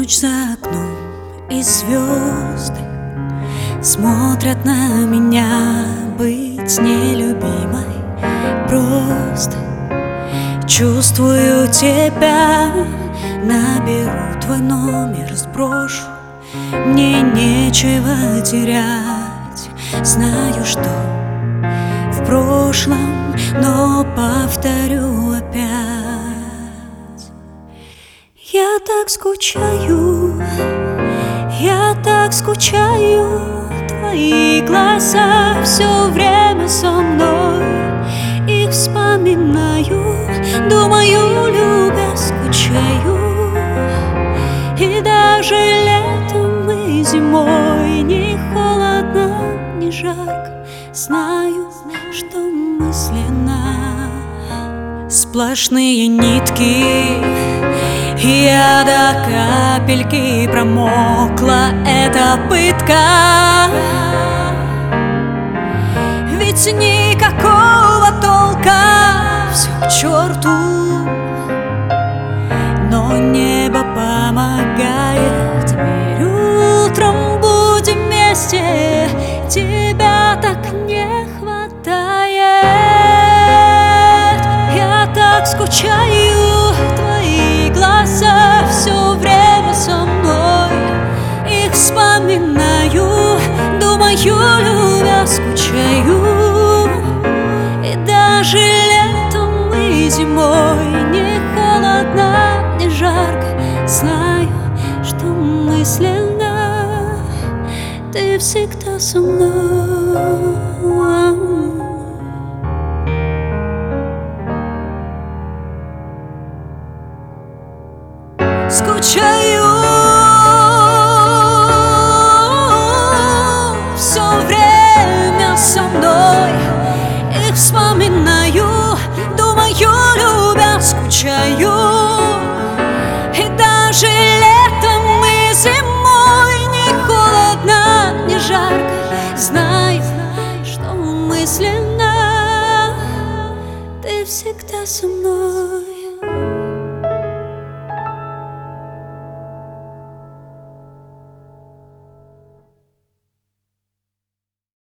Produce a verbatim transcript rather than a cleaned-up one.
Ночь за окном и звезды смотрят на меня. Быть нелюбимой просто чувствую тебя. Наберу твой номер, сброшу, мне нечего терять. Знаю, что в прошлом, но повторю опять. Я так скучаю, я так скучаю. Твои глаза все время со мной. Их вспоминаю, думаю, любя, скучаю. И даже летом и зимой не холодно, не жарко. Знаю, что мысленно сплошные нитки. Я до капельки промокла, это пытка. Ведь никакого толка, все к черту. Но небо помогает, верю, утром будем вместе. Тебя так не хватает. Я так скучаю, твои глаза все время со мной. Их вспоминаю, думаю, любя, скучаю. И даже летом и зимой не холодно, не жарко. Знаю, что мысленно ты всегда со мной. Скучаю, все время со мной. Их вспоминаю, думаю, любя, скучаю. И даже летом и зимой не холодно, не жарко. Знаю, что мысленно ты всегда со мной.